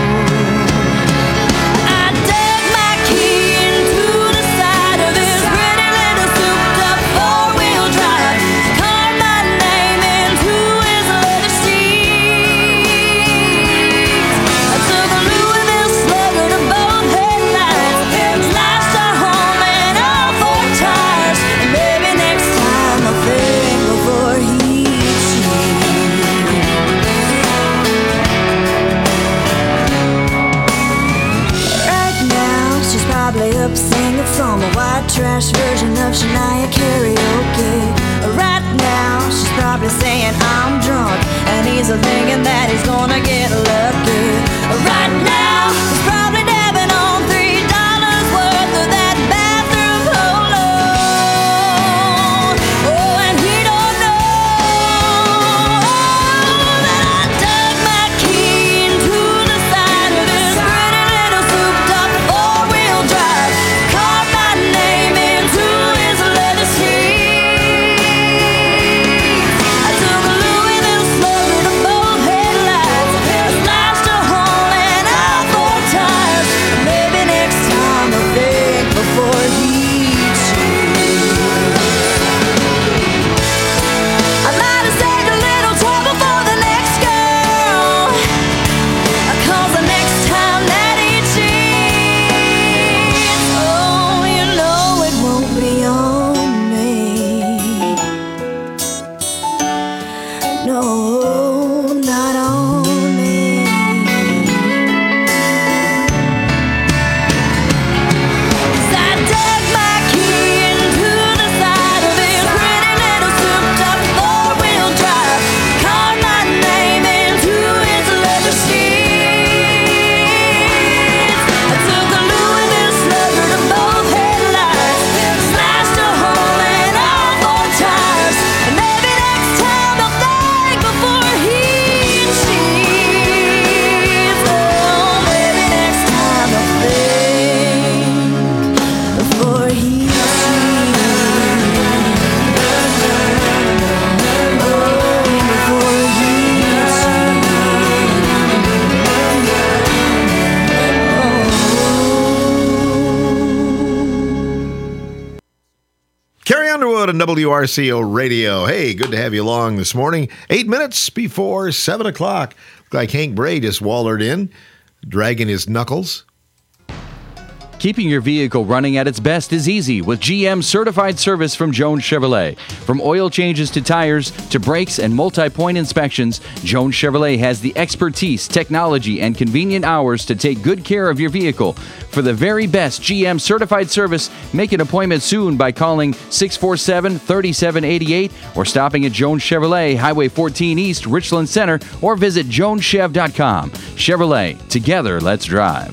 Speaker 1: From a white trash version of Shania karaoke. Right now, she's probably saying I'm drunk, and he's thinking that he's gonna get lucky. Right now, he's probably dabbing on three dollars worth of that bathroom cologne. Oh, and he don't know that I dug my key into the side of this pretty little souped-up four-wheel drive. Name into his leather seat. I took a Louis little slugger to both headlights, slashed a hole in all four times.
Speaker 8: Carrie Underwood on W R C O Radio. Hey, good to have you along this morning. Eight minutes before seven o'clock. Looked like Hank Bray just wallered in, dragging his knuckles.
Speaker 4: Keeping your vehicle running at its best is easy with G M certified service from Jones Chevrolet. From oil changes to tires to brakes and multi-point inspections, Jones Chevrolet has the expertise, technology, and convenient hours to take good care of your vehicle. For the very best G M certified service, make an appointment soon by calling six four seven, three seven eight eight or stopping at Jones Chevrolet, Highway fourteen East, Richland Center, or visit jones chev dot com. Chevrolet, together, let's drive.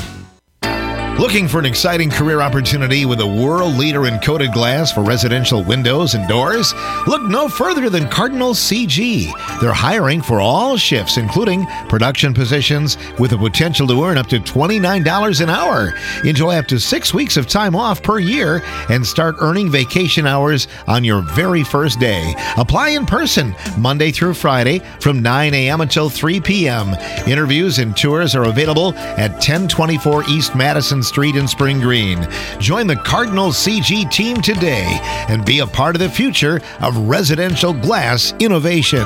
Speaker 8: Looking for an exciting career opportunity with a world leader in coated glass for residential windows and doors? Look no further than Cardinal C G. They're hiring for all shifts, including production positions, with the potential to earn up to twenty-nine dollars an hour. Enjoy up to six weeks of time off per year and start earning vacation hours on your very first day. Apply in person Monday through Friday from nine a.m. until three p.m. Interviews and tours are available at ten twenty-four East Madison Street in Spring Green. Join the Cardinal C G team today and be a part of the future of residential glass innovation.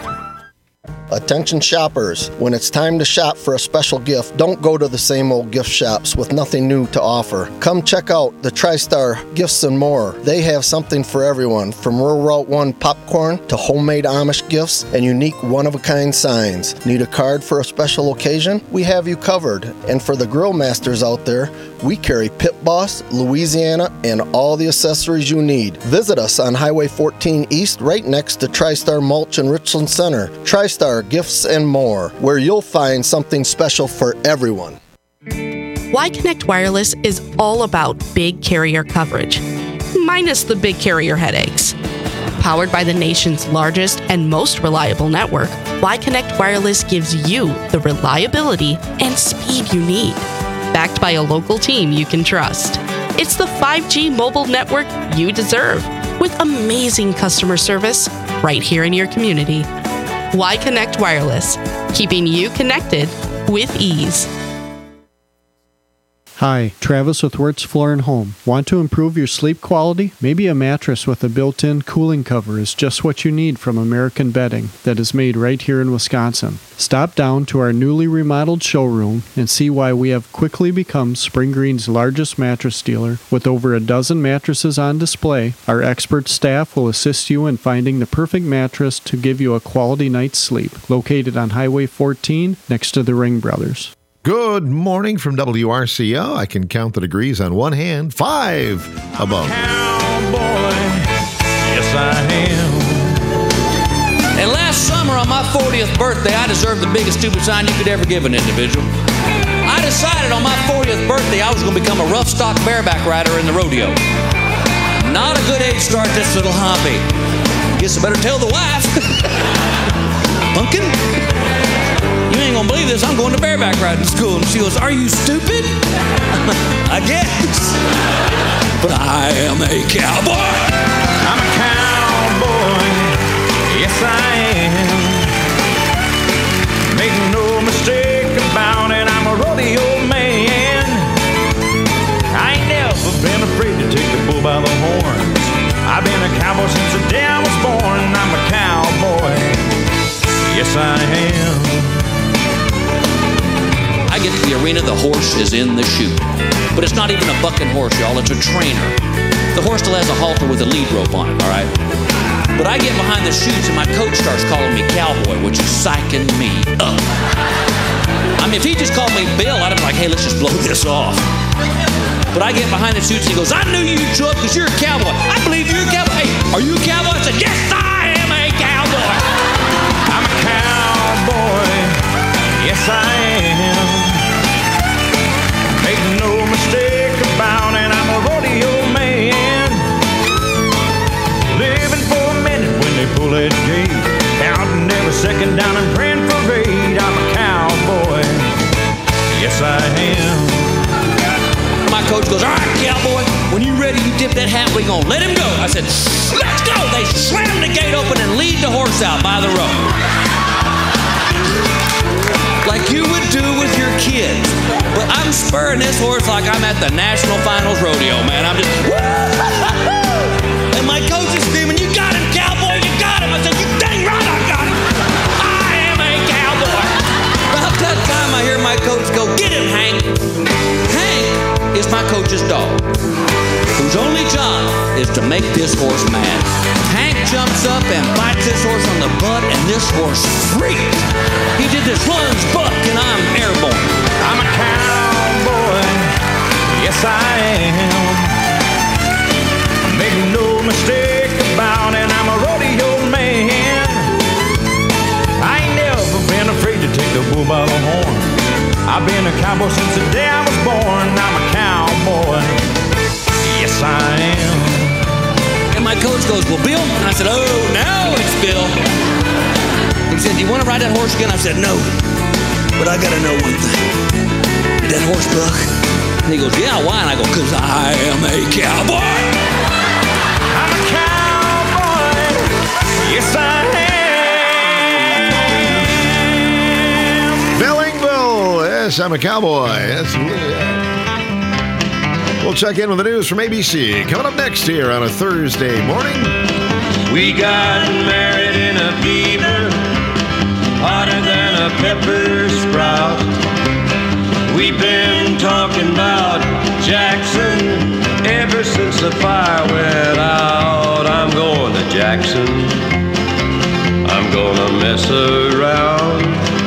Speaker 22: Attention shoppers, when it's time to shop for a special gift, don't go to the same old gift shops with nothing new to offer. Come check out the TriStar Gifts and More. They have something for everyone, from Rural Route one popcorn to homemade Amish gifts and unique one-of-a-kind signs. Need a card for a special occasion? We have you covered. And for the grill masters out there, we carry Pit Boss, Louisiana, and all the accessories you need. Visit us on Highway fourteen East, right next to TriStar Mulch in Richland Center. TriStar Gifts and More, where you'll find something special for everyone.
Speaker 23: Y-Connect Wireless is all about big carrier coverage, minus the big carrier headaches. Powered by the nation's largest and most reliable network, Y-Connect Wireless gives you the reliability and speed you need. Backed by a local team you can trust. It's the five G mobile network you deserve, with amazing customer service right here in your community. Y-Connect Wireless, keeping you connected with ease.
Speaker 24: Hi, Travis with Wirtz Floor and Home. Want to improve your sleep quality? Maybe a mattress with a built-in cooling cover is just what you need from American Bedding that is made right here in Wisconsin. Stop down to our newly remodeled showroom and see why we have quickly become Spring Green's largest mattress dealer. With over a dozen mattresses on display, our expert staff will assist you in finding the perfect mattress to give you a quality night's sleep. Located on Highway fourteen next to the Ring Brothers.
Speaker 8: Good morning from W R C O. I can count the degrees on one hand. Five above.
Speaker 10: Cowboy, yes I am.
Speaker 25: And last summer on my fortieth birthday, I deserved the biggest stupid sign you could ever give an individual. I decided on my fortieth birthday I was going to become a rough stock bareback rider in the rodeo. Not a good age to start this little hobby. Guess I better tell the wife. Pumpkin? You ain't gonna believe this, I'm going to bareback riding school. And she goes, are you stupid? I guess. But I am a cowboy.
Speaker 10: I'm a cowboy, yes I am. Make no mistake about it, I'm a rodeo man. I ain't never been afraid to take the bull by the horns. I've been a cowboy since the day I was born. I'm a cowboy, yes I am.
Speaker 25: I get to the arena, the horse is in the chute. But it's not even a bucking horse, y'all, it's a trainer. The horse still has a halter with a lead rope on it, all right? But I get behind the chutes and my coach starts calling me cowboy, which is psyching me up. I mean, if he just called me Bill, I'd be like, hey, let's just blow this off. But I get behind the chutes and he goes, I knew you'd show up because you're a cowboy. I believe you're a cowboy. Hey, are you a cowboy? I said, yes, I am a cowboy.
Speaker 10: I'm a cowboy, yes I am. Make no mistake about it, I'm a rodeo man. Living for a minute when they pull that gate, counting every second down and praying for raid. I'm a cowboy, yes I am.
Speaker 25: My coach goes, all right, cowboy, when you're ready, you dip that hat, we gonna let him go. I said, let's go. They slam the gate open and lead the horse out by the road. Like you would do with your kids. But I'm spurring this horse like I'm at the National Finals Rodeo, man. I'm just, woo! is to make this horse mad. Hank jumps up and bites this horse on the butt, and this horse freaks. He did this lunge buck, and I'm airborne.
Speaker 10: I'm a cowboy, yes I am. Make no mistake about it, I'm a rodeo man. I ain't never been afraid to take the bull by the horn. I've been a cowboy since the day I was born. I'm a cowboy, yes I am.
Speaker 25: And my coach goes, well, Bill? I said, oh, now it's Bill. He said, do you want to ride that horse again? I said, no, but I got to know one thing. Did that horse buck? And he goes, yeah, why? And I go, because I am a cowboy.
Speaker 10: I'm a cowboy, yes I am.
Speaker 8: Billingville, yes, I'm a cowboy. That's yeah. We'll check in with the news from A B C. Coming up next here on a Thursday morning.
Speaker 10: We got married in a fever, hotter than a pepper sprout. We've been talking about Jackson ever since the fire went out. I'm going to Jackson, I'm gonna mess around.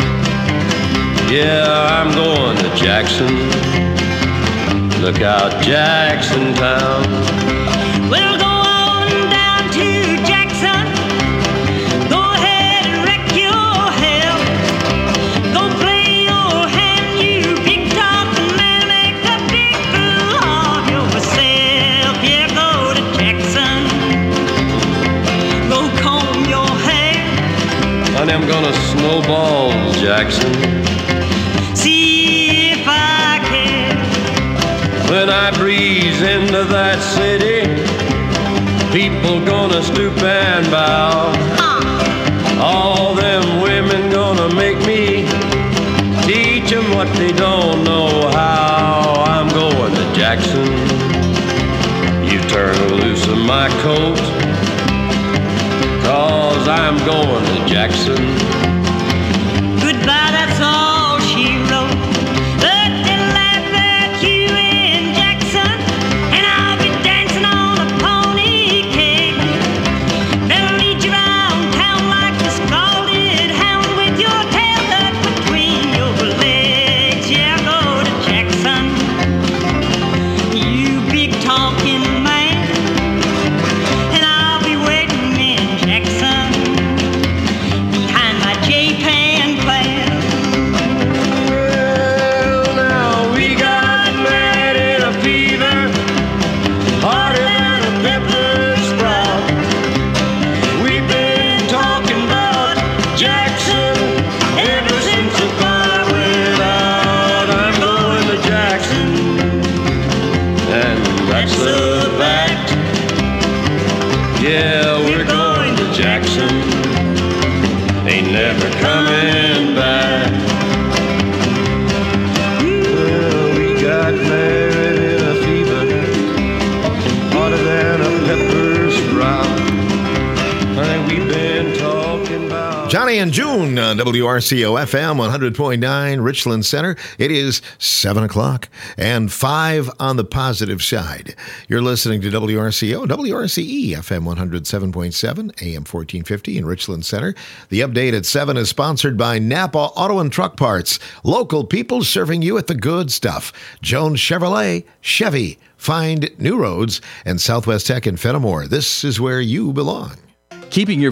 Speaker 10: Yeah, I'm going to Jackson. Look out, Jackson Town.
Speaker 11: We'll go on down to Jackson. Go ahead and wreck your hell. Go play your hand, you big talking man. Make a big fool of yourself. Yeah, go to Jackson. Go comb your hair.
Speaker 10: Honey, I'm gonna snowball Jackson.
Speaker 11: See if I can.
Speaker 10: When I breeze into that city, people gonna stoop and bow. All them women gonna make me teach them what they don't know how. I'm going to Jackson. You turn loose of my coat, cause I'm going to Jackson.
Speaker 11: Goodbye, that's all she wrote. But they'll laugh at you in Jackson, and I'll be dancing on a pony cake. They'll lead you around town like a scalded hound with your tail tucked between your legs. Yeah, go to Jackson, you big talking man, and I'll be waiting in Jackson behind my J-Pan plan.
Speaker 10: Well, now we got married in a fever, hotter than a pepper sprout. We've been talking about Jackson ever since the fire went out. I'm going to Jackson, and that's the fact. Yeah, we're going to Jackson. Ain't never coming back. Well, we got married in a fever, hotter than a pepper sprout. Honey, we've been talking about
Speaker 8: Johnny and June on W R C O F M one hundred point nine Richland Center. It is seven o'clock and five on the positive side. You're listening to W R C O, W R C E F M one hundred seven point seven, A M fourteen fifty in Richland Center. The update at seven is sponsored by Napa Auto and Truck Parts. Local people serving you at the good stuff. Jones Chevrolet, Chevy. Find new roads and Southwest Tech in Fenimore. This is where you belong.
Speaker 4: Keeping your